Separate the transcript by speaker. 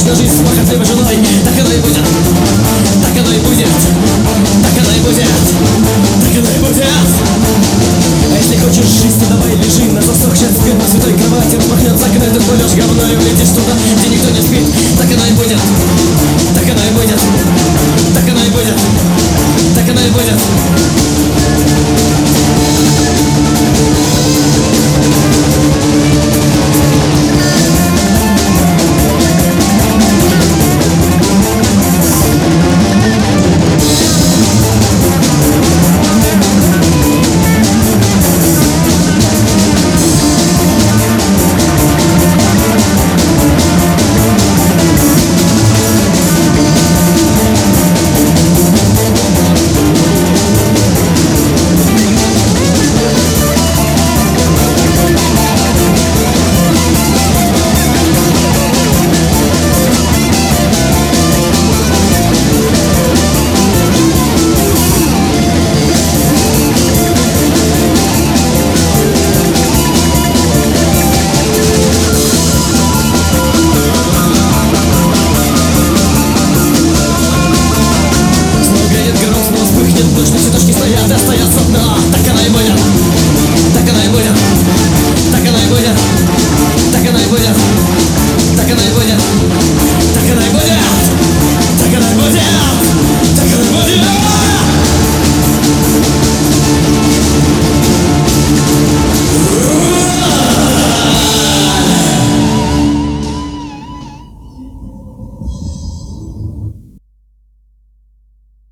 Speaker 1: на жизнь с похотливой женой. Так оно и будет, так оно и будет, так оно и будет, так оно и будет. А если хочешь жизнь, то давай лежи на засохшей от спирта святой кровати. Распахнется окно, ты пойдешь говно и улетишь туда, где никто не спит. Так оно и будет, так оно и будет, так оно и будет, так оно и будет.